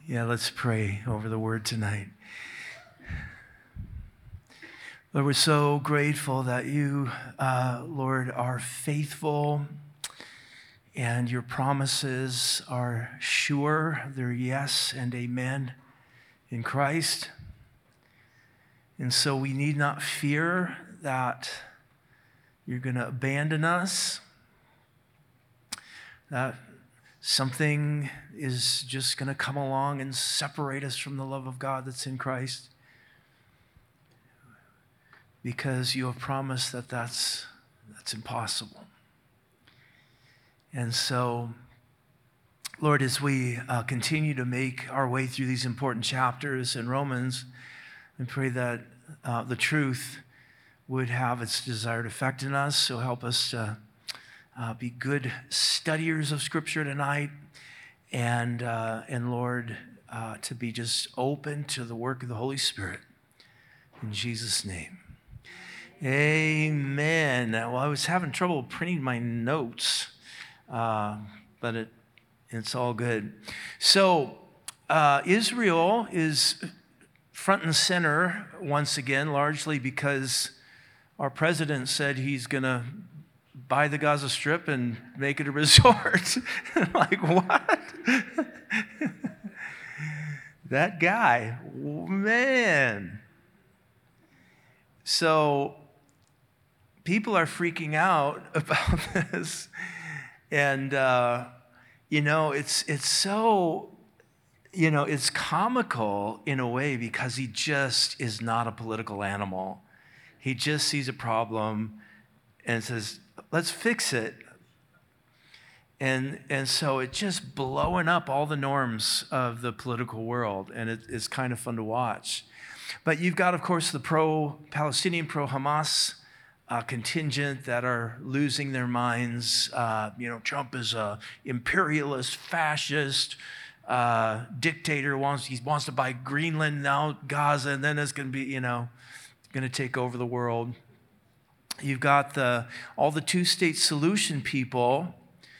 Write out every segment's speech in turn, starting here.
Yeah, let's pray over the word tonight. Lord, we're so grateful that you, Lord, are faithful and your promises are sure. They're yes and amen in Christ. And so we need not fear that you're going to abandon us, that something is just going to come along and separate us from the love of God that's in Christ, because you have promised that that's impossible. And so, Lord, as we continue to make our way through these important chapters in Romans, I pray that the truth would have its desired effect in us. So help us to be good studiers of Scripture tonight, and Lord, to be just open to the work of the Holy Spirit. In Jesus' name, amen. Well, I was having trouble printing my notes, but it's all good. So Israel is front and center once again, largely because our president said he's going to buy the Gaza Strip and make it a resort. Like, what? That guy, man. So people are freaking out about this. And, it's so, it's comical in a way, because he just is not a political animal. He just sees a problem and says, let's fix it. And so it's just blowing up all the norms of the political world, and it's kind of fun to watch. But you've got, of course, the pro-Palestinian, pro-Hamas contingent that are losing their minds. Trump is a imperialist, fascist dictator. He wants to buy Greenland, now Gaza, and then it's going to be, going to take over the world. You've got all the two-state solution people,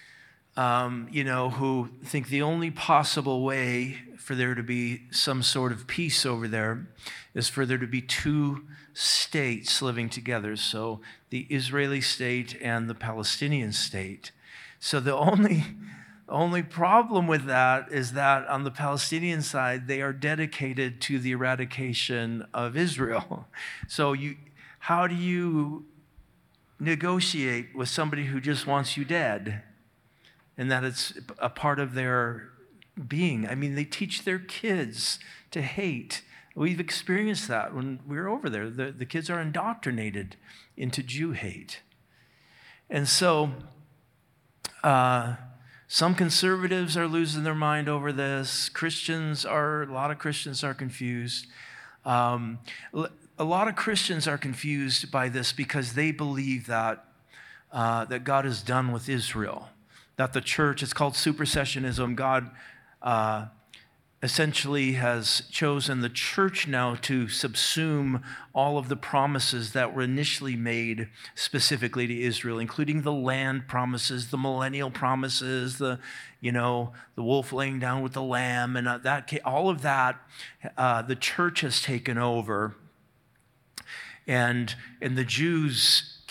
who think the only possible way for there to be some sort of peace over there is for there to be two states living together. So the Israeli state and the Palestinian state. So the only problem with that is that on the Palestinian side, they are dedicated to the eradication of Israel. So how do you negotiate with somebody who just wants you dead, and that it's a part of their being? I mean, they teach their kids to hate. We've experienced that when we were over there. The kids are indoctrinated into Jew hate. And so some conservatives are losing their mind over this. A lot of Christians are confused. A lot of Christians are confused by this because they believe that God is done with Israel, that the church, it's called supersessionism. God essentially has chosen the church now to subsume all of the promises that were initially made specifically to Israel, including the land promises, the millennial promises, the wolf laying down with the lamb, and all of that, the church has taken over. And the Jews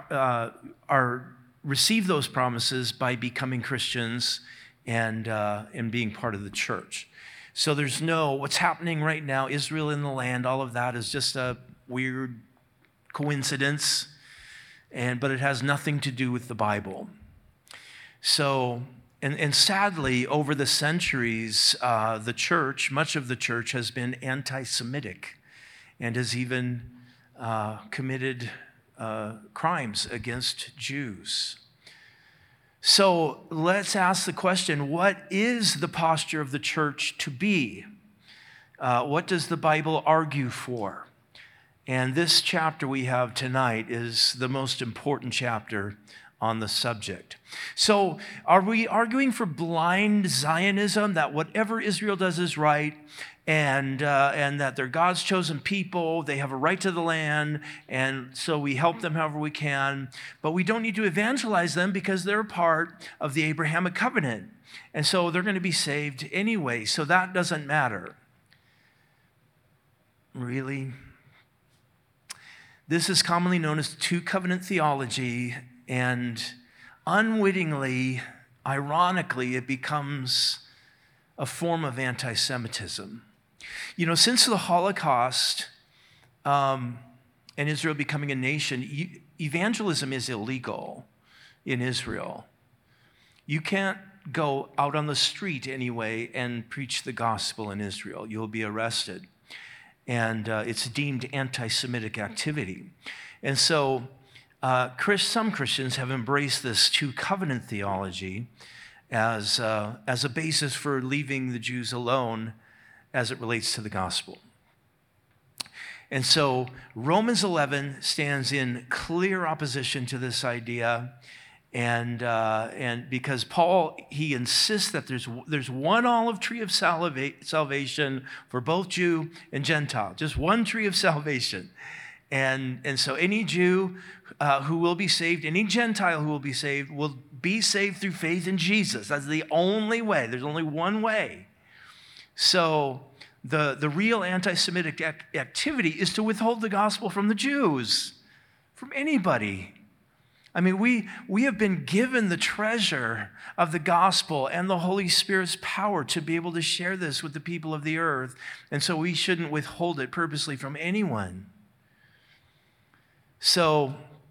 receive those promises by becoming Christians and being part of the church. So there's what's happening right now, Israel in the land, all of that is just a weird coincidence, but it has nothing to do with the Bible. So, and sadly, over the centuries, the church, much of the church, has been anti-Semitic and has even committed crimes against Jews. So let's ask the question, what is the posture of the church to be? What does the Bible argue for? And this chapter we have tonight is the most important chapter on the subject. So are we arguing for blind Zionism, that whatever Israel does is right, and that they're God's chosen people, they have a right to the land, and so we help them however we can, but we don't need to evangelize them because they're part of the Abrahamic covenant, and so they're going to be saved anyway, so that doesn't matter? Really? This is commonly known as two-covenant theology, and unwittingly, ironically, it becomes a form of anti-Semitism. You know, since the Holocaust and Israel becoming a nation, evangelism is illegal in Israel. You can't go out on the street anyway and preach the gospel in Israel. You'll be arrested. And it's deemed anti-Semitic activity. And so some Christians have embraced this two-covenant theology as a basis for leaving the Jews alone as it relates to the gospel. And so Romans 11 stands in clear opposition to this idea, and because Paul, he insists that there's one olive tree of salvation for both Jew and Gentile, just one tree of salvation. And so any Jew who will be saved, any Gentile who will be saved through faith in Jesus. That's the only way. There's only one way. So the real anti-Semitic activity is to withhold the gospel from the Jews, from anybody. I mean, we have been given the treasure of the gospel and the Holy Spirit's power to be able to share this with the people of the earth, and so we shouldn't withhold it purposely from anyone. So,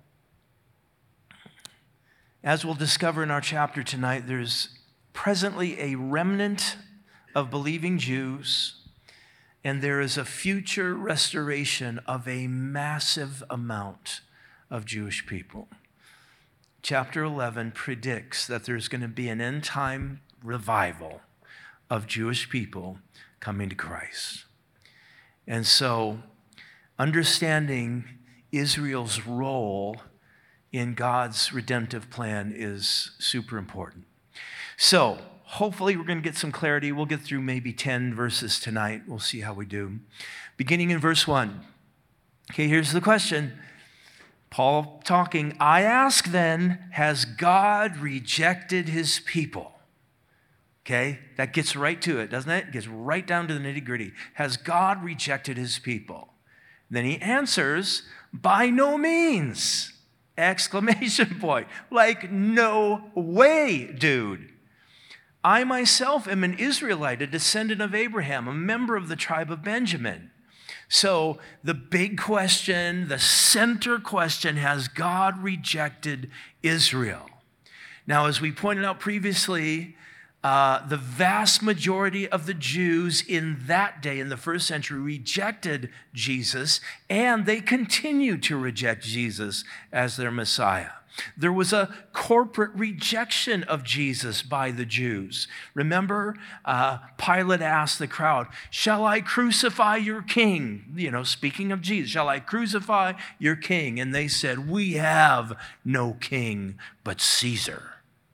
as we'll discover in our chapter tonight, there's presently a remnant of believing Jews, and there is a future restoration of a massive amount of Jewish people. Chapter 11 predicts that there's going to be an end-time revival of Jewish people coming to Christ. And so, understanding Israel's role in God's redemptive plan is super important. So, hopefully we're going to get some clarity. We'll get through maybe 10 verses tonight. We'll see how we do. Beginning in verse 1. Okay, here's the question. Paul talking, I ask then, has God rejected his people? Okay, that gets right to it, doesn't it? It gets right down to the nitty-gritty. Has God rejected his people? Then he answers, by no means! Exclamation point. Like, no way, dude. I myself am an Israelite, a descendant of Abraham, a member of the tribe of Benjamin. So the big question, the center question, has God rejected Israel? Now, as we pointed out previously, the vast majority of the Jews in that day, in the first century, rejected Jesus, and they continue to reject Jesus as their Messiah. There was a corporate rejection of Jesus by the Jews. Remember, Pilate asked the crowd, shall I crucify your king? You know, speaking of Jesus, shall I crucify your king? And they said, we have no king but Caesar.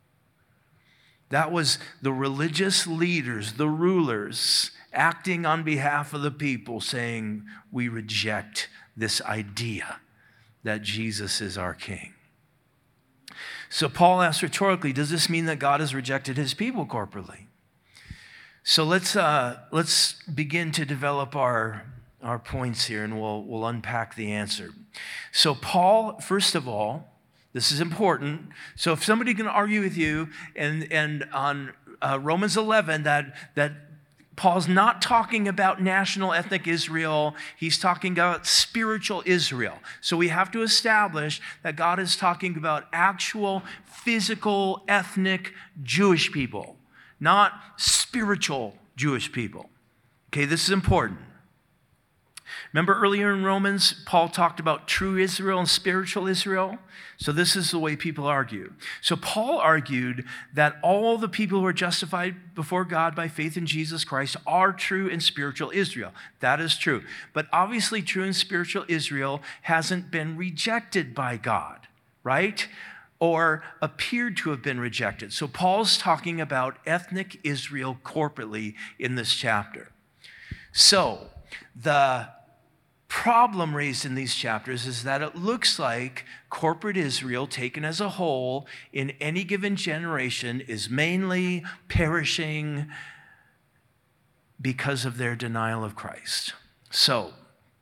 That was the religious leaders, the rulers, acting on behalf of the people, saying, we reject this idea that Jesus is our king. So Paul asks rhetorically, does this mean that God has rejected his people corporately? So let's begin to develop our points here, and we'll unpack the answer. So Paul, first of all, this is important. So if somebody can argue with you and on Romans 11 that Paul's not talking about national ethnic Israel, he's talking about spiritual Israel. So we have to establish that God is talking about actual physical ethnic Jewish people, not spiritual Jewish people. Okay, this is important. Remember earlier in Romans, Paul talked about true Israel and spiritual Israel? So this is the way people argue. So Paul argued that all the people who are justified before God by faith in Jesus Christ are true and spiritual Israel. That is true. But obviously true and spiritual Israel hasn't been rejected by God, right? or appeared to have been rejected. So Paul's talking about ethnic Israel corporately in this chapter. So the problem raised in these chapters is that it looks like corporate Israel, taken as a whole, in any given generation, is mainly perishing because of their denial of Christ. So,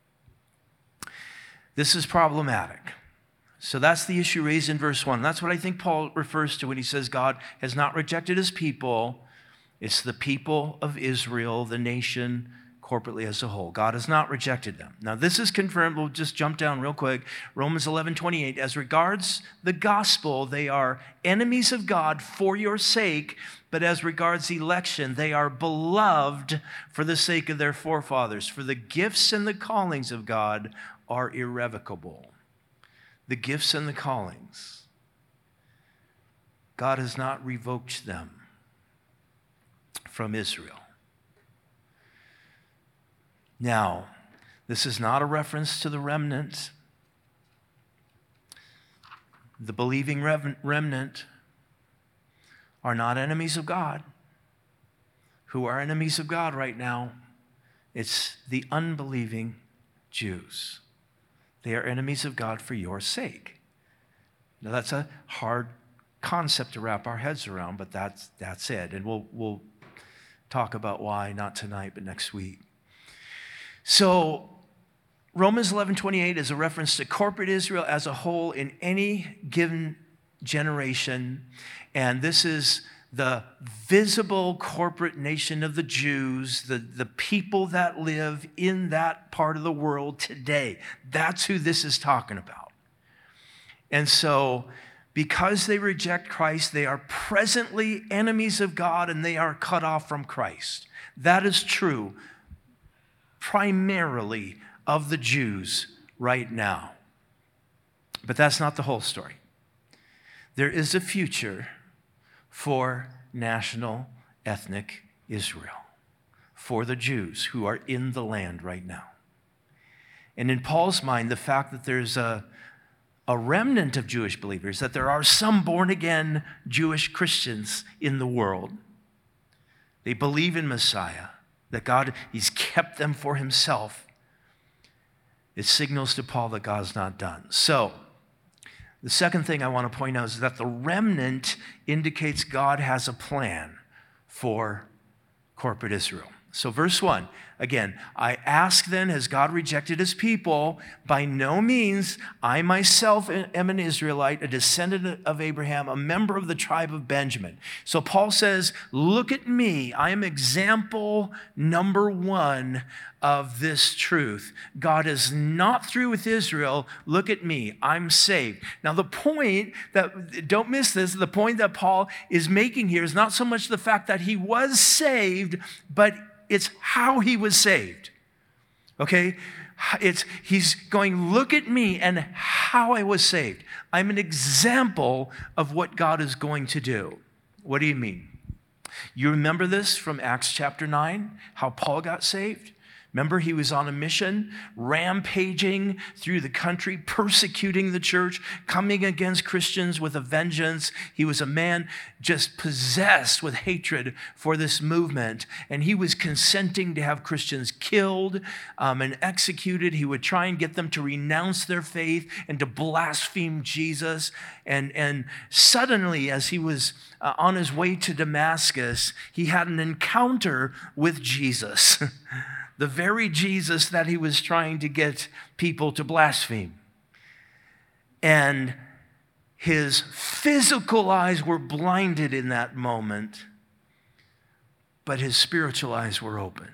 this is problematic. So that's the issue raised in verse 1. That's what I think Paul refers to when he says God has not rejected his people. It's the people of Israel, the nation, corporately as a whole. God has not rejected them. Now, this is confirmed. We'll just jump down real quick. Romans 11:28. As regards the gospel, they are enemies of God for your sake, but as regards election, they are beloved for the sake of their forefathers. For the gifts and the callings of God are irrevocable. The gifts and the callings. God has not revoked them from Israel. Now, this is not a reference to the remnant. The believing remnant are not enemies of God. Who are enemies of God right now? It's the unbelieving Jews. They are enemies of God for your sake. Now, that's a hard concept to wrap our heads around, but that's it. And we'll talk about why, not tonight, but next week. So Romans 11:28 is a reference to corporate Israel as a whole in any given generation. And this is the visible corporate nation of the Jews, the people that live in that part of the world today. That's who this is talking about. And so because they reject Christ, they are presently enemies of God and they are cut off from Christ. That is true primarily of the Jews right now. But that's not the whole story. There is a future for national ethnic Israel, for the Jews who are in the land right now. And in Paul's mind, the fact that there's a remnant of Jewish believers, that there are some born-again Jewish Christians in the world, they believe in Messiah, that God, he's kept them for himself. It signals to Paul that God's not done. So, the second thing I want to point out is that the remnant indicates God has a plan for corporate Israel. So verse 1, again, I ask then, has God rejected his people? By no means. I myself am an Israelite, a descendant of Abraham, a member of the tribe of Benjamin. So Paul says, look at me. I am example number one of this truth. God is not through with Israel. Look at me. I'm saved. Now the point that, don't miss this, the point that Paul is making here is not so much the fact that he was saved, but it's how he was saved. Okay? He's going, look at me and how I was saved. I'm an example of what God is going to do. What do you mean? You remember this from Acts chapter 9, how Paul got saved? Remember, he was on a mission, rampaging through the country, persecuting the church, coming against Christians with a vengeance. He was a man just possessed with hatred for this movement, and he was consenting to have Christians killed and executed. He would try and get them to renounce their faith and to blaspheme Jesus. And suddenly, as he was on his way to Damascus, he had an encounter with Jesus. The very Jesus that he was trying to get people to blaspheme. And his physical eyes were blinded in that moment, but his spiritual eyes were opened.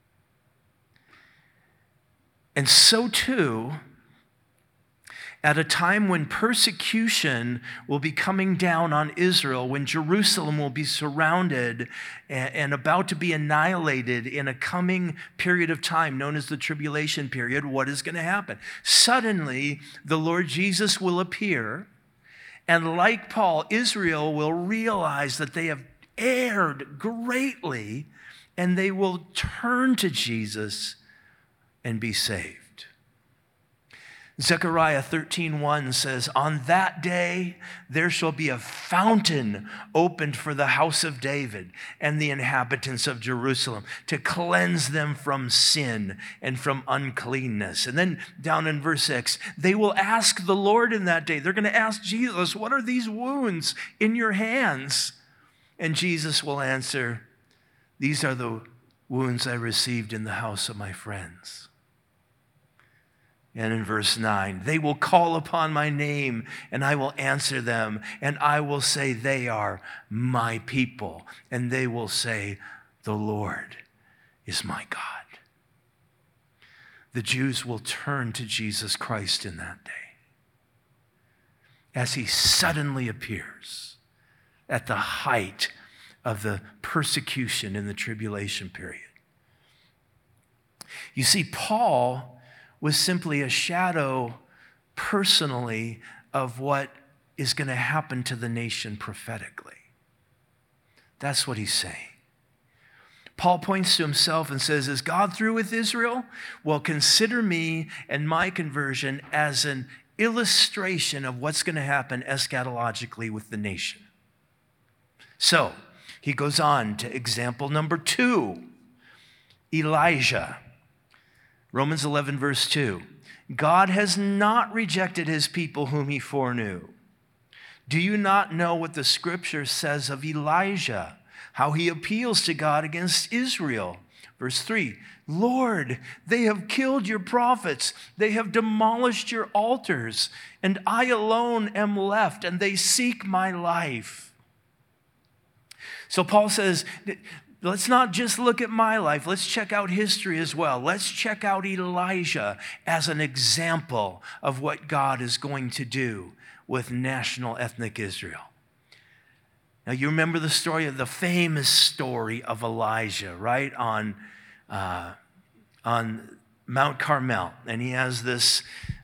And so too, at a time when persecution will be coming down on Israel, when Jerusalem will be surrounded and about to be annihilated in a coming period of time known as the tribulation period, what is going to happen? Suddenly, the Lord Jesus will appear, and like Paul, Israel will realize that they have erred greatly, and they will turn to Jesus and be saved. Zechariah 13:1 says, "On that day there shall be a fountain opened for the house of David and the inhabitants of Jerusalem to cleanse them from sin and from uncleanness." And then down in verse 6, they will ask the Lord in that day. They're going to ask Jesus, "What are these wounds in your hands?" And Jesus will answer, "These are the wounds I received in the house of my friends." And in verse 9, "They will call upon my name, and I will answer them, and I will say they are my people, and they will say, the Lord is my God." The Jews will turn to Jesus Christ in that day as he suddenly appears at the height of the persecution in the tribulation period. You see, Paul was simply a shadow personally of what is going to happen to the nation prophetically. That's what he's saying. Paul points to himself and says, "Is God through with Israel? Well, consider me and my conversion as an illustration of what's going to happen eschatologically with the nation." So he goes on to example number 2, Elijah. Romans 11, verse 2. "God has not rejected his people whom he foreknew. Do you not know what the scripture says of Elijah, how he appeals to God against Israel?" Verse 3, "Lord, they have killed your prophets. They have demolished your altars, and I alone am left, and they seek my life." So Paul says, let's not just look at my life. Let's check out history as well. Let's check out Elijah as an example of what God is going to do with national ethnic Israel. Now, you remember the story of the famous story of Elijah, right? On Mount Carmel. And he has this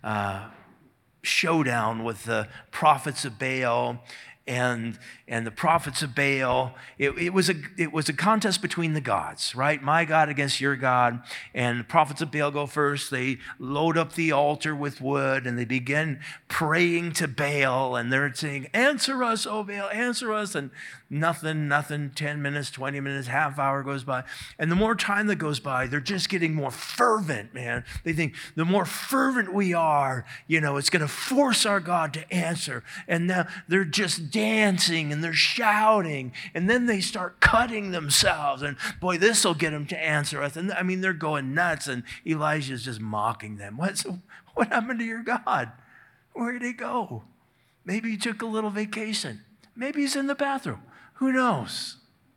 showdown with the prophets of Baal. And the prophets of Baal, it was a contest between the gods, right? My God against your God. And the prophets of Baal go first. They load up the altar with wood, and they begin praying to Baal. And they're saying, "Answer us, O Baal, answer us." And nothing, 10 minutes, 20 minutes, half hour goes by. And the more time that goes by, they're just getting more fervent, man. They think the more fervent we are, it's going to force our God to answer. And now they're just dancing and they're shouting, and then they start cutting themselves, and boy, this will get them to answer us. And they're going nuts, and Elijah's just mocking them. What happened to your God? Where did he go? Maybe he took a little vacation. Maybe he's in the bathroom. Who knows?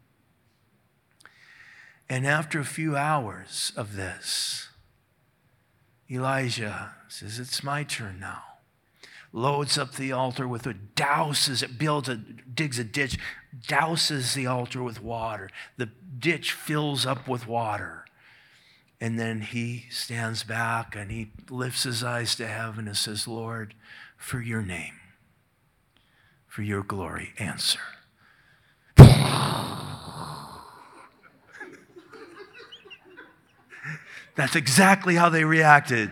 And after a few hours of this, Elijah says, "It's my turn now." Loads up the altar with wood, douses it, digs a ditch, douses the altar with water. The ditch fills up with water. And then he stands back and he lifts his eyes to heaven and says, "Lord, for your name, for your glory, answer." That's exactly how they reacted.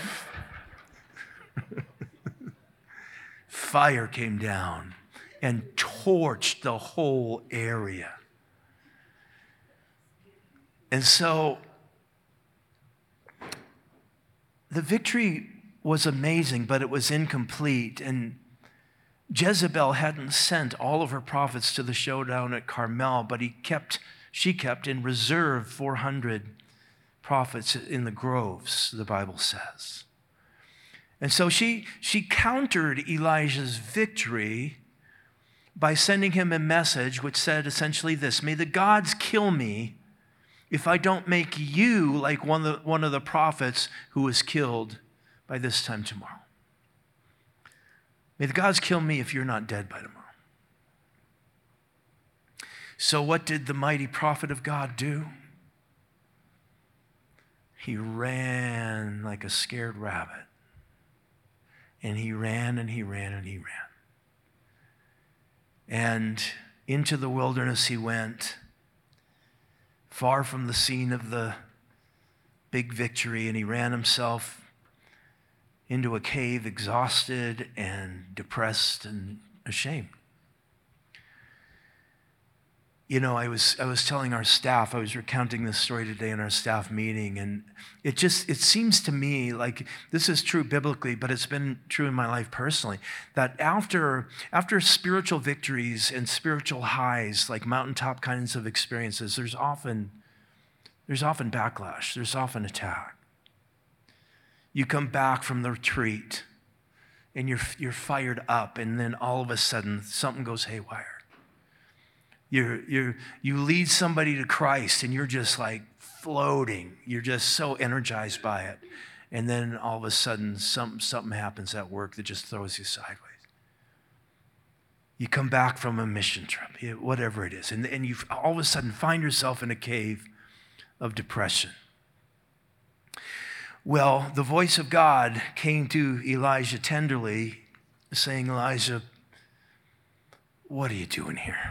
Fire came down and torched the whole area. And so the victory was amazing, but it was incomplete. And Jezebel hadn't sent all of her prophets to the showdown at Carmel, but she kept in reserve 400 prophets in the groves, the Bible says. And so she countered Elijah's victory by sending him a message which said essentially this: "May the gods kill me if I don't make you like one of the prophets who was killed by this time tomorrow. May the gods kill me if you're not dead by tomorrow." So what did the mighty prophet of God do? He ran like a scared rabbit. And he ran and he ran and he ran. And into the wilderness he went, far from the scene of the big victory, and he ran himself into a cave, exhausted and depressed and ashamed. You know, I was telling our staff, I was recounting this story today in our staff meeting, and it seems to me like this is true biblically, but it's been true in my life personally, that after spiritual victories and spiritual highs, like mountaintop kinds of experiences, there's often backlash, there's often attack. You come back from the retreat and you're fired up, and then all of a sudden something goes haywire. You lead somebody to Christ and you're just like floating. You're just so energized by it. And then all of a sudden something happens at work that just throws you sideways. You come back from a mission trip, whatever it is, and you all of a sudden find yourself in a cave of depression. Well, the voice of God came to Elijah tenderly, saying, Elijah, what are you doing here?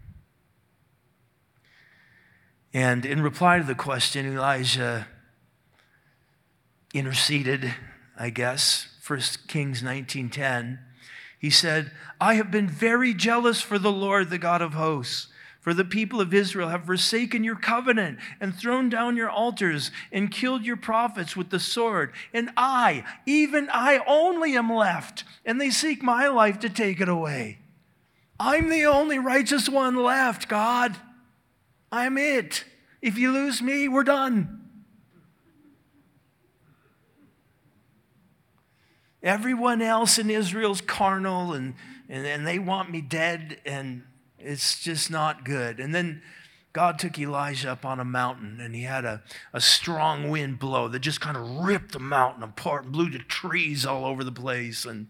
And in reply to the question, Elijah interceded, I guess, 1 Kings 19:10. He said, I have been very jealous for the Lord, the God of hosts, for the people of Israel have forsaken your covenant and thrown down your altars and killed your prophets with the sword. And I, even I only am left, and they seek my life to take it away. I'm the only righteous one left, God. I'm it. If you lose me, we're done. Everyone else in Israel's carnal and they want me dead, and it's just not good. And then God took Elijah up on a mountain, and he had a strong wind blow that just kind of ripped the mountain apart and blew the trees all over the place. And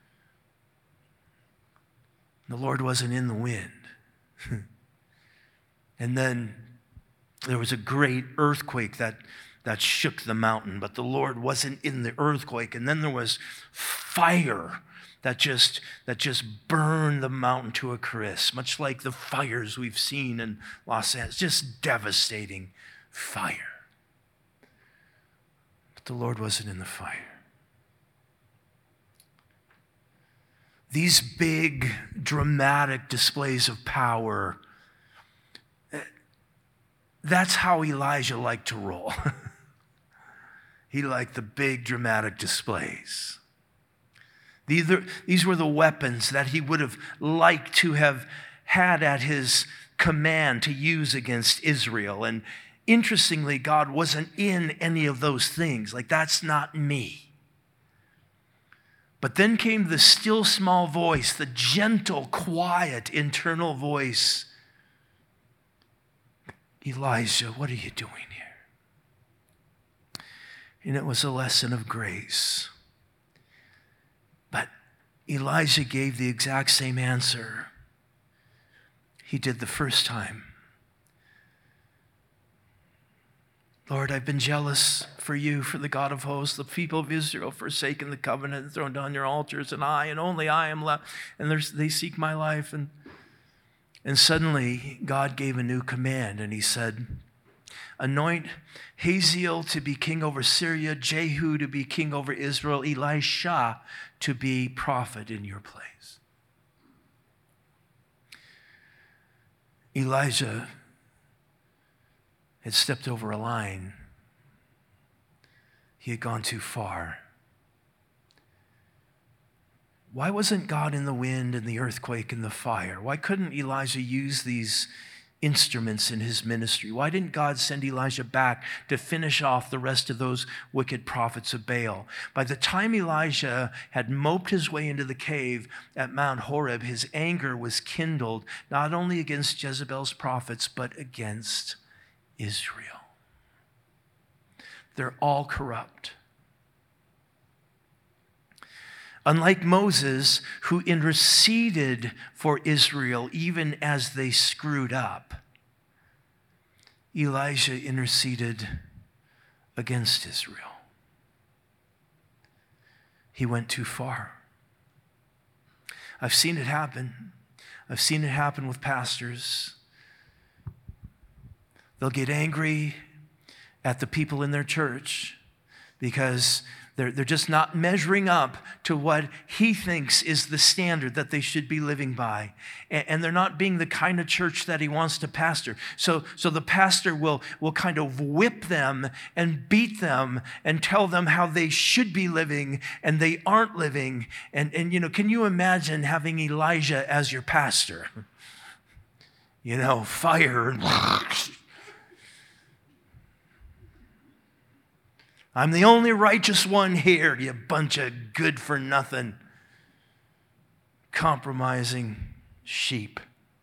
the Lord wasn't in the wind. And then there was a great earthquake that shook the mountain, but the Lord wasn't in the earthquake. And then there was fire that just burned the mountain to a crisp, much like the fires we've seen in Los Angeles, just devastating fire. But the Lord wasn't in the fire. These big, dramatic displays of power, that's how Elijah liked to roll. He liked the big, dramatic displays. These were the weapons that he would have liked to have had at his command to use against Israel. And interestingly, God wasn't in any of those things. Like, that's not me. But then came the still small voice, the gentle, quiet, internal voice. Elijah, what are you doing here? And it was a lesson of grace. But Elijah gave the exact same answer he did the first time. Lord, I've been jealous for you, for the God of hosts. The people of Israel forsaken the covenant and thrown down your altars, and I, and only I am left. And they seek my life. And suddenly, God gave a new command, and he said, anoint Hazael to be king over Syria, Jehu to be king over Israel, Elisha to be prophet in your place. Elijah had stepped over a line. He had gone too far. Why wasn't God in the wind and the earthquake and the fire? Why couldn't Elijah use these instruments in his ministry? Why didn't God send Elijah back to finish off the rest of those wicked prophets of Baal? By the time Elijah had moped his way into the cave at Mount Horeb, his anger was kindled not only against Jezebel's prophets, but against Israel. They're all corrupt. Unlike Moses, who interceded for Israel even as they screwed up, Elijah interceded against Israel. He went too far. I've seen it happen. I've seen it happen with pastors. They'll get angry at the people in their church because they're just not measuring up to what he thinks is the standard that they should be living by. And they're not being the kind of church that he wants to pastor. So the pastor will kind of whip them and beat them and tell them how they should be living and they aren't living. And can you imagine having Elijah as your pastor? Fire and I'm the only righteous one here, you bunch of good-for-nothing, compromising sheep.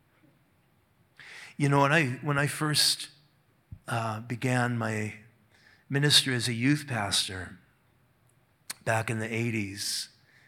When I first began my ministry as a youth pastor back in the 80s,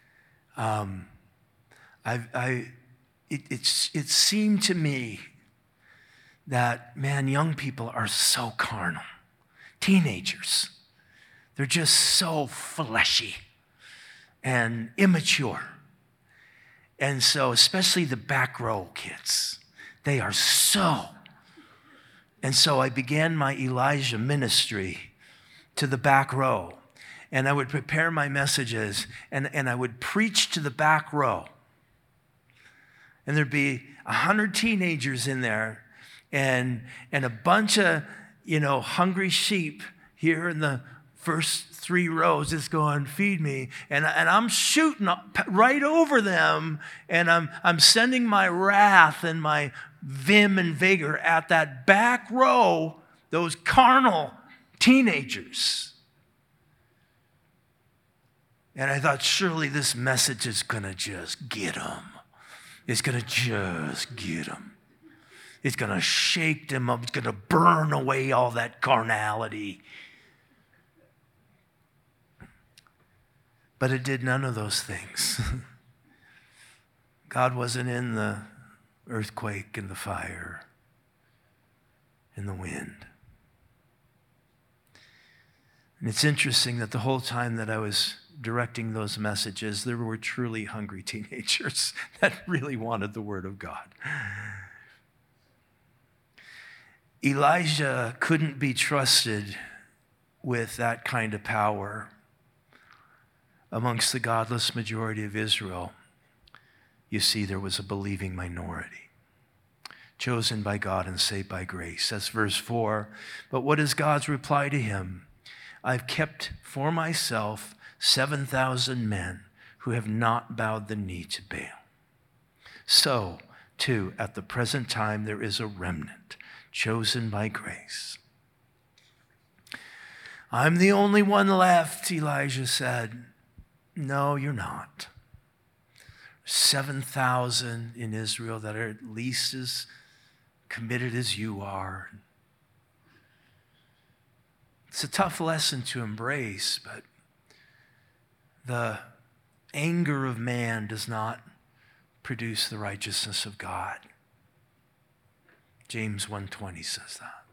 it seemed to me that, man, young people are so carnal. Teenagers. They're just so fleshy and immature. And so, especially the back row kids, they are so. And so I began my Elijah ministry to the back row. And I would prepare my messages, and I would preach to the back row. And there'd be 100 teenagers in there, and a bunch of, hungry sheep here in the first 3 rows just going, feed me. And I'm shooting right over them, and I'm sending my wrath and my vim and vigor at that back row, those carnal teenagers. And I thought, surely this message is going to just get them. It's going to just get them. It's going to shake them up. It's going to burn away all that carnality. But it did none of those things. God wasn't in the earthquake and the fire and the wind. And it's interesting that the whole time that I was directing those messages, there were truly hungry teenagers that really wanted the Word of God. Elijah couldn't be trusted with that kind of power amongst the godless majority of Israel. You see, there was a believing minority, chosen by God and saved by grace. That's verse 4. But what is God's reply to him? I've kept for myself 7,000 men who have not bowed the knee to Baal. So, too, at the present time, there is a remnant chosen by grace. I'm the only one left, Elijah said. No, you're not. 7,000 in Israel that are at least as committed as you are. It's a tough lesson to embrace, but the anger of man does not produce the righteousness of God. James 1:20 says that.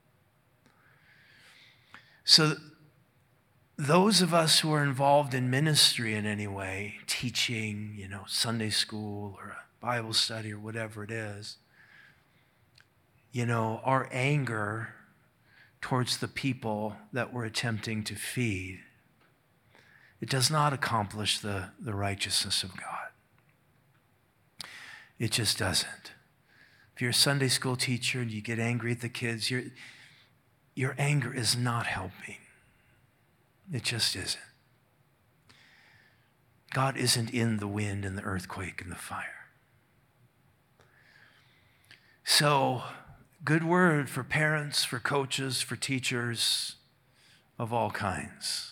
So those of us who are involved in ministry in any way, teaching, Sunday school or a Bible study or whatever it is, our anger towards the people that we're attempting to feed, it does not accomplish the righteousness of God. It just doesn't. If you're a Sunday school teacher and you get angry at the kids, your anger is not helping. It just isn't. God isn't in the wind and the earthquake and the fire. So, good word for parents, for coaches, for teachers of all kinds.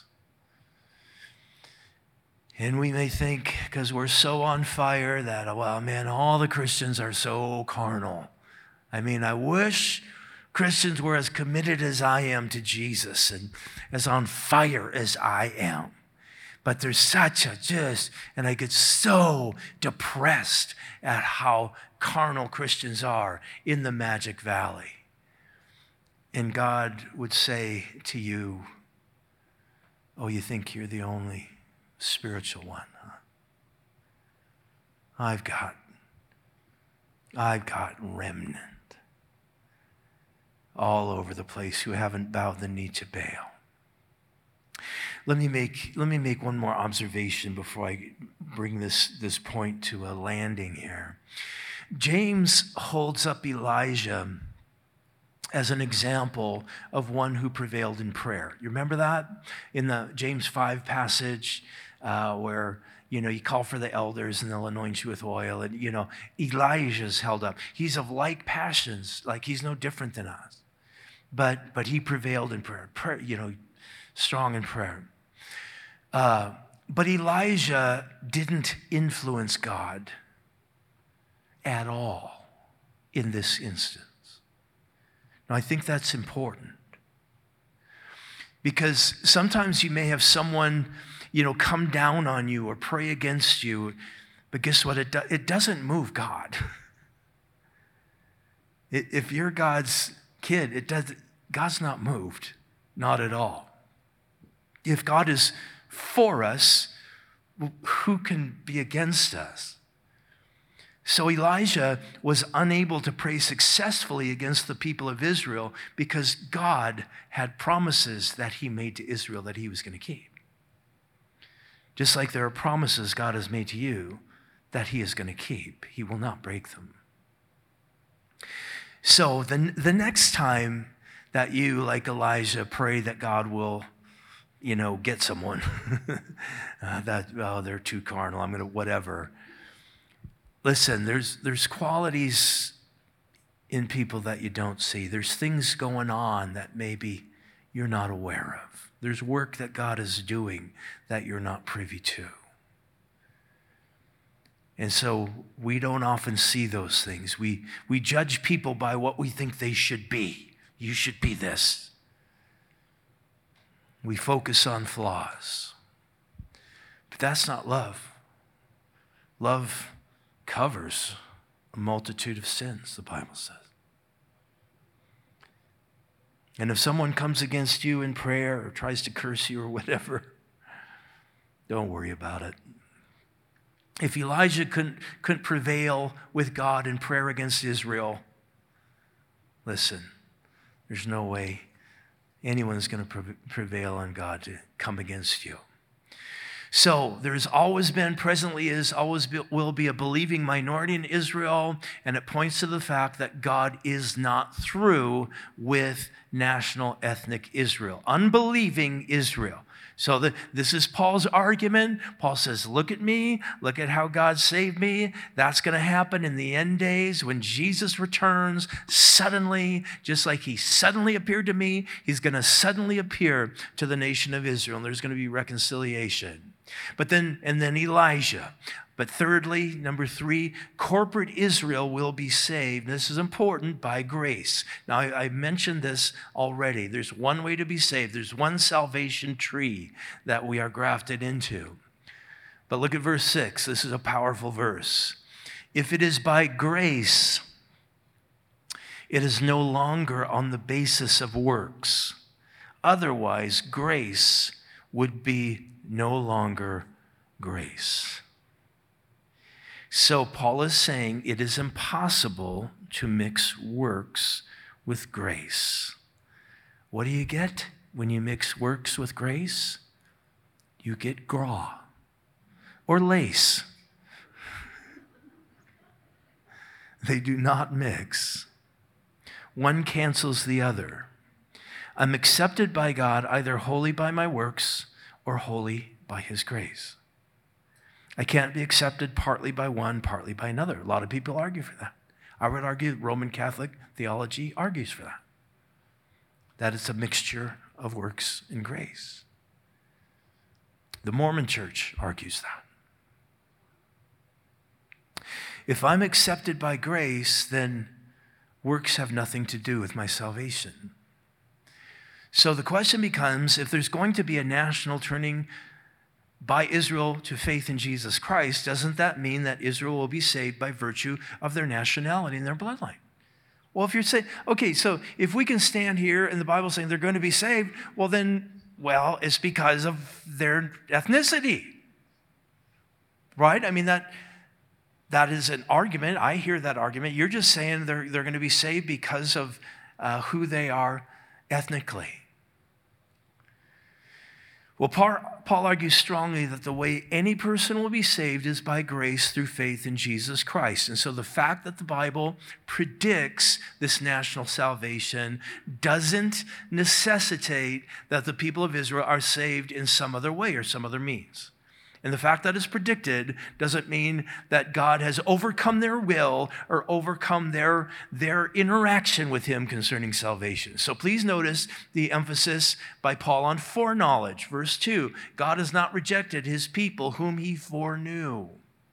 And we may think, because we're so on fire, that, well, man, all the Christians are so carnal. I mean, I wish Christians were as committed as I am to Jesus and as on fire as I am. But there's such and I get so depressed at how carnal Christians are in the Magic Valley. And God would say to you, oh, you think you're the only spiritual one, huh? I've got remnant all over the place who haven't bowed the knee to Baal. Let me make one more observation before I bring this point to a landing here. James holds up Elijah as an example of one who prevailed in prayer. You remember that in the James 5 passage where you call for the elders and they'll anoint you with oil, and Elijah's held up. He's of like passions, like he's no different than us, but he prevailed in prayer. Strong in prayer. But Elijah didn't influence God at all in this instance. Now, I think that's important because sometimes you may have someone, come down on you or pray against you, but guess what? It doesn't move God. If you're God's kid, God's not moved, not at all. If God is for us, who can be against us? So Elijah was unable to pray successfully against the people of Israel because God had promises that he made to Israel that he was going to keep. Just like there are promises God has made to you that he is going to keep. He will not break them. So the next time that you, like Elijah, pray that God will get someone they're too carnal, I'm going to whatever. Listen, there's qualities in people that you don't see. There's things going on that maybe you're not aware of. There's work that God is doing that you're not privy to. And so we don't often see those things. We judge people by what we think they should be. You should be this. We focus on flaws. But that's not love. Love covers a multitude of sins, the Bible says. And if someone comes against you in prayer or tries to curse you or whatever, don't worry about it. If Elijah couldn't prevail with God in prayer against Israel, listen, there's no way anyone's going to prevail on God to come against you. So there's always been, presently is, always will be a believing minority in Israel, and it points to the fact that God is not through with national ethnic Israel, unbelieving Israel. So this is Paul's argument. Paul says, look at me, look at how God saved me. That's going to happen in the end days when Jesus returns suddenly, just like he suddenly appeared to me, he's going to suddenly appear to the nation of Israel, and there's going to be reconciliation. But then Elijah. But thirdly, number 3, corporate Israel will be saved. This is important, by grace. Now, I mentioned this already. There's one way to be saved. There's one salvation tree that we are grafted into. But look at verse 6. This is a powerful verse. If it is by grace, it is no longer on the basis of works. Otherwise, grace would be no longer grace. So Paul is saying it is impossible to mix works with grace. What do you get when you mix works with grace? You get graw or lace. They do not mix. One cancels the other. I'm accepted by God either wholly by my works or wholly by his grace. I can't be accepted partly by one, partly by another. A lot of people argue for that. I would argue Roman Catholic theology argues for that. That it's a mixture of works and grace. The Mormon Church argues that. If I'm accepted by grace, then works have nothing to do with my salvation. So the question becomes, if there's going to be a national turning by Israel to faith in Jesus Christ, doesn't that mean that Israel will be saved by virtue of their nationality and their bloodline? Well, if you're saying, okay, so if we can stand here and the Bible saying they're going to be saved, well, it's because of their ethnicity, right? I mean, that is an argument. I hear that argument. You're just saying they're going to be saved because of who they are ethnically. Well, Paul argues strongly that the way any person will be saved is by grace through faith in Jesus Christ. And so the fact that the Bible predicts this national salvation doesn't necessitate that the people of Israel are saved in some other way or some other means. And the fact that it's predicted doesn't mean that God has overcome their will or overcome their interaction with him concerning salvation. So please notice the emphasis by Paul on foreknowledge. Verse 2, God has not rejected his people whom he foreknew.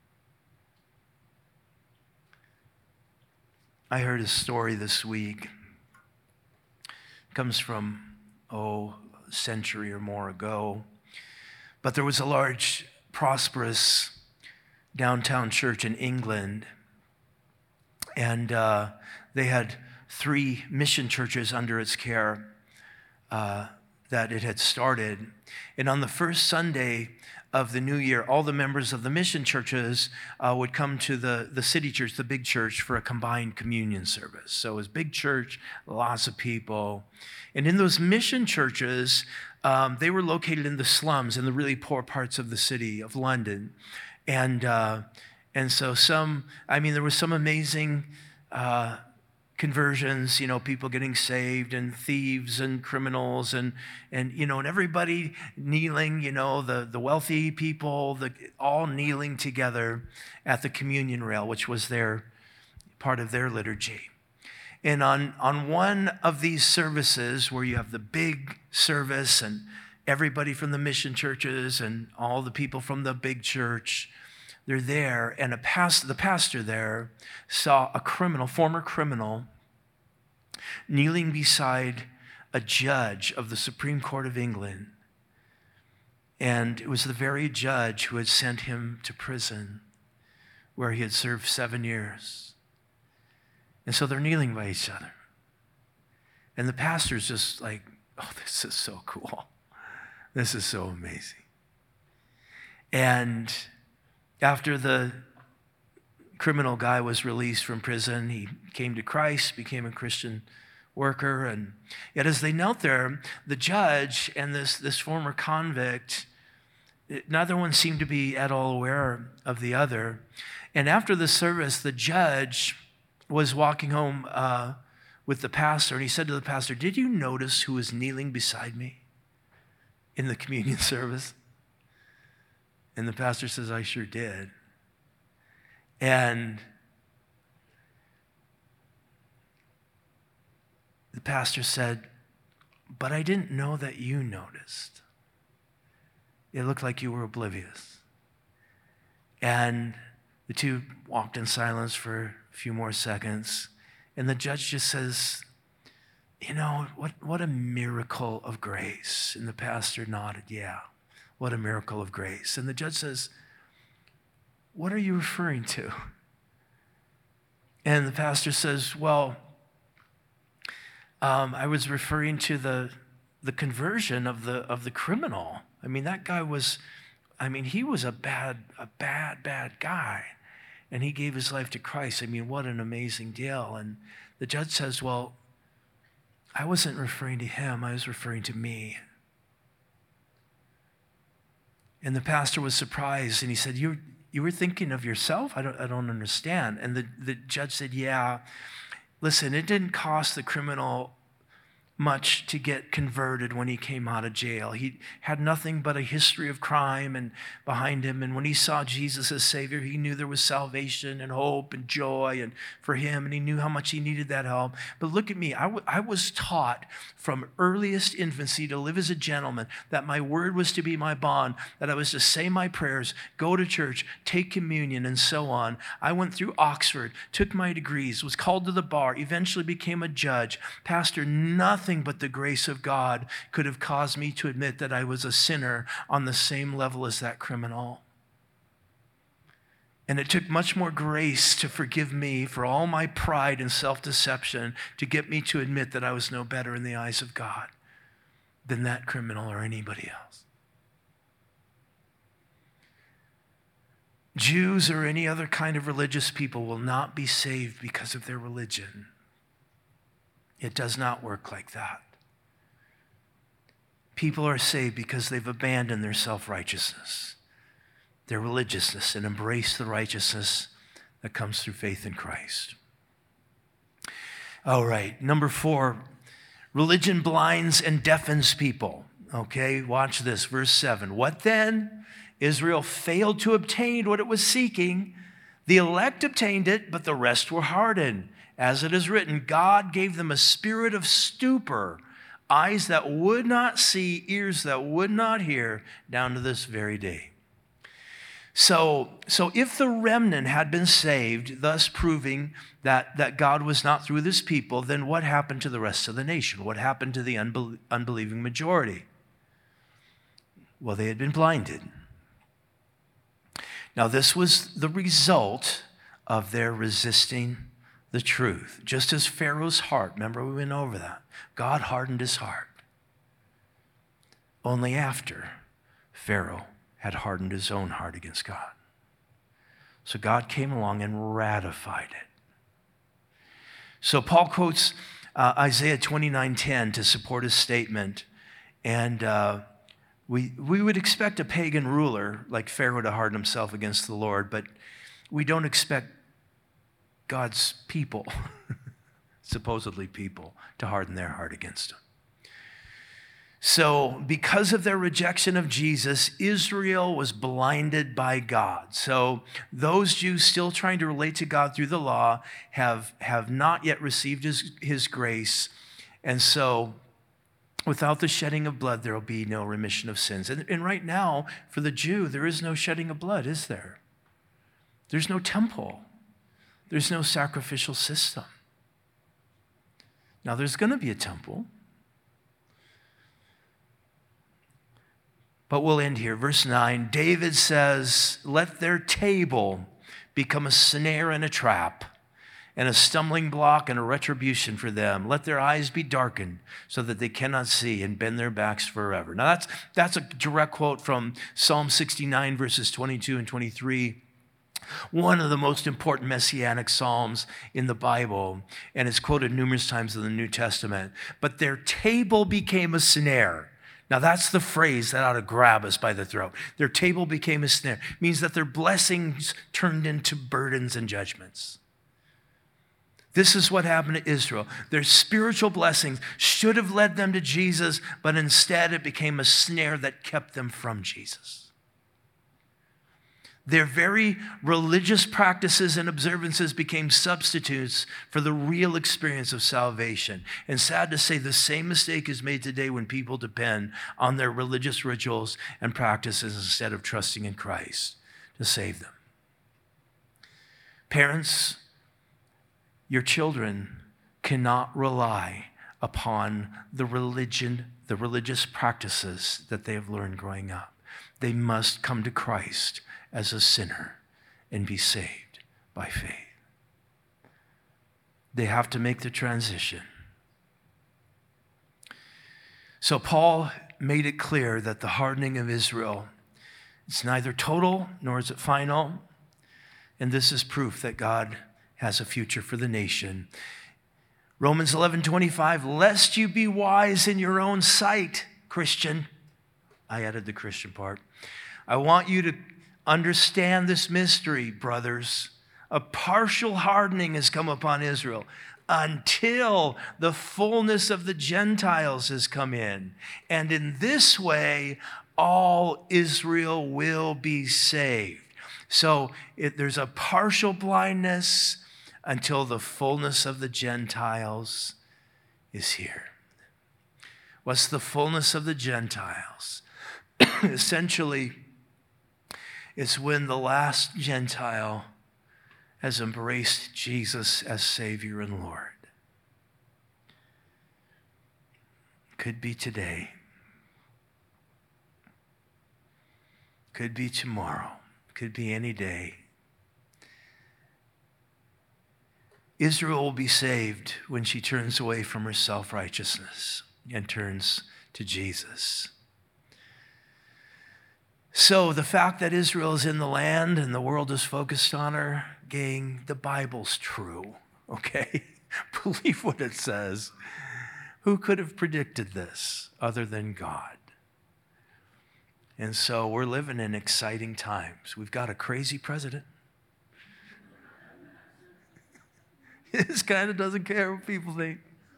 I heard a story this week. It comes from, a century or more ago. But there was a large, prosperous downtown church in England, and they had 3 mission churches under its care that it had started. And on the first Sunday of the new year, all the members of the mission churches would come to the city church, the big church, for a combined communion service. So it was big church, lots of people. And in those mission churches, they were located in the slums, in the really poor parts of the city of London. And so there was some amazing conversions, people getting saved, and thieves and criminals and everybody kneeling, the wealthy people, all kneeling together at the communion rail, which was part of their liturgy. And on one of these services where you have the big service and everybody from the mission churches and all the people from the big church, they're there, and the pastor there saw a former criminal, kneeling beside a judge of the Supreme Court of England. And it was the very judge who had sent him to prison, where he had served 7 years. And so they're kneeling by each other. And the pastor's just like, this is so cool. This is so amazing. And after the criminal guy was released from prison, he came to Christ, became a Christian worker. And yet as they knelt there, the judge and this former convict, neither one seemed to be at all aware of the other. And after the service, the judge was walking home with the pastor, and he said to the pastor, "Did you notice who was kneeling beside me in the communion service?" And the pastor says, "I sure did." And the pastor said, "But I didn't know that you noticed. It looked like you were oblivious." And the two walked in silence for a few more seconds, and the judge just says, what a miracle of grace. And the pastor nodded, "Yeah, what a miracle of grace." And the judge says, "What are you referring to?" And the pastor says, "Well, I was referring to the conversion of the criminal. That guy was, he was a bad guy. And he gave his life to Christ. What an amazing deal." And the judge says, "Well, I wasn't referring to him. I was referring to me." And the pastor was surprised, and he said, You were thinking of yourself? I don't understand." And the judge said, "Yeah, listen, it didn't cost the criminal much to get converted when he came out of jail. He had nothing but a history of crime and behind him. And when he saw Jesus as Savior, he knew there was salvation and hope and joy and for him, and he knew how much he needed that help. But look at me. I was taught from earliest infancy to live as a gentleman, that my word was to be my bond, that I was to say my prayers, go to church, take communion, and so on. I went through Oxford, took my degrees, was called to the bar, eventually became a judge. Pastor, nothing but the grace of God could have caused me to admit that I was a sinner on the same level as that criminal. And it took much more grace to forgive me for all my pride and self-deception to get me to admit that I was no better in the eyes of God than that criminal or anybody else. Jews or any other kind of religious people will not be saved because of their religion. It does not work like that. People are saved because they've abandoned their self-righteousness, their religiousness, and embraced the righteousness that comes through faith in Christ. All right, number 4, religion blinds and deafens people. Okay, watch this, verse 7. What then? Israel failed to obtain what it was seeking. The elect obtained it, but the rest were hardened. As it is written, God gave them a spirit of stupor, eyes that would not see, ears that would not hear, down to this very day. So if the remnant had been saved, thus proving that God was not through this people, then what happened to the rest of the nation? What happened to the unbelieving majority? Well, they had been blinded. Now, this was the result of their resisting the truth. Just as Pharaoh's heart, remember we went over that, God hardened his heart. Only after Pharaoh had hardened his own heart against God. So God came along and ratified it. So Paul quotes Isaiah 29:10 to support his statement. And we would expect a pagan ruler like Pharaoh to harden himself against the Lord, but we don't expect God's people, supposedly people, to harden their heart against him. So because of their rejection of Jesus, Israel was blinded by God. So those Jews still trying to relate to God through the law have not yet received his grace. And so without the shedding of blood, there will be no remission of sins. And right now, for the Jew, there is no shedding of blood, is there? There's no temple. There's no sacrificial system. Now, there's going to be a temple. But we'll end here. Verse 9, David says, let their table become a snare and a trap, and a stumbling block and a retribution for them. Let their eyes be darkened so that they cannot see, and bend their backs forever. Now that's a direct quote from Psalm 69, verses 22 and 23. One of the most important messianic psalms in the Bible, and it's quoted numerous times in the New Testament. But their table became a snare. Now that's the phrase that ought to grab us by the throat. Their table became a snare. It means that their blessings turned into burdens and judgments. This is what happened to Israel. Their spiritual blessings should have led them to Jesus, but instead it became a snare that kept them from Jesus. Their very religious practices and observances became substitutes for the real experience of salvation. And sad to say, the same mistake is made today when people depend on their religious rituals and practices instead of trusting in Christ to save them. Parents, your children cannot rely upon the religious practices that they have learned growing up. They must come to Christ as a sinner and be saved by faith. They have to make the transition. So Paul made it clear that the hardening of Israel, it's neither total nor is it final. And this is proof that God has a future for the nation. Romans 11:25, lest you be wise in your own sight, Christian. I added the Christian part. I want you to understand this mystery, brothers. A partial hardening has come upon Israel until the fullness of the Gentiles has come in. And in this way, all Israel will be saved. So there's a partial blindness until the fullness of the Gentiles is here. What's the fullness of the Gentiles? Essentially, it's when the last Gentile has embraced Jesus as Savior and Lord. Could be today. Could be tomorrow. Could be any day. Israel will be saved when she turns away from her self-righteousness and turns to Jesus. So the fact that Israel is in the land and the world is focused on her, gang, the Bible's true, okay? Believe what it says. Who could have predicted this other than God? And so we're living in exciting times. We've got a crazy president. This kind of doesn't care what people think.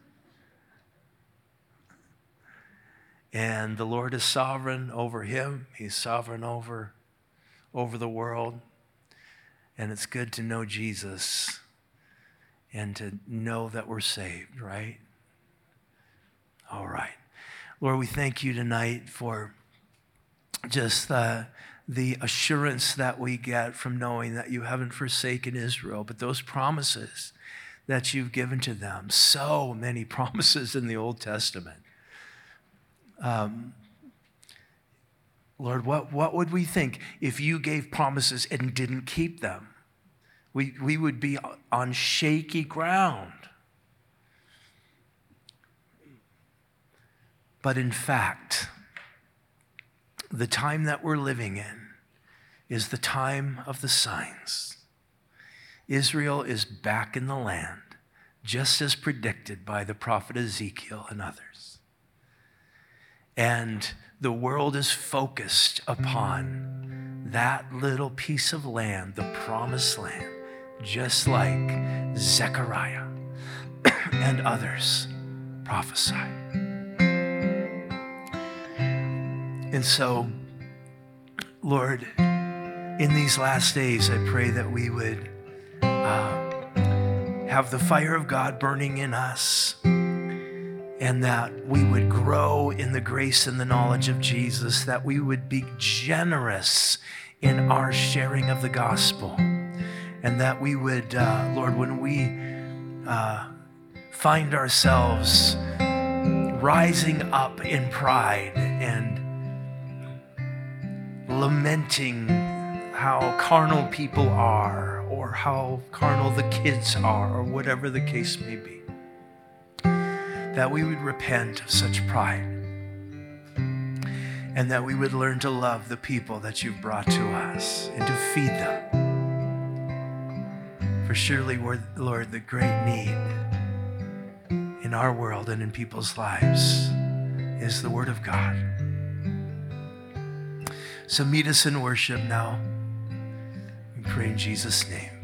And the Lord is sovereign over him. He's sovereign over the world. And it's good to know Jesus and to know that we're saved, right? All right. Lord, we thank you tonight for just the assurance that we get from knowing that you haven't forsaken Israel, but those promises that you've given to them, so many promises in the Old Testament. Lord, what would we think if you gave promises and didn't keep them? We would be on shaky ground. But in fact, the time that we're living in is the time of the signs. Israel is back in the land, just as predicted by the prophet Ezekiel and others. And the world is focused upon that little piece of land, the promised land, just like Zechariah and others prophesied. And so, Lord, in these last days, I pray that we would have the fire of God burning in us, and that we would grow in the grace and the knowledge of Jesus, that we would be generous in our sharing of the gospel, and that we would, Lord, when we find ourselves rising up in pride and lamenting how carnal people are, or how carnal the kids are, or whatever the case may be, that we would repent of such pride, and that we would learn to love the people that you've brought to us and to feed them. For surely, Lord, the great need in our world and in people's lives is the Word of God. So meet us in worship now. We pray in Jesus' name.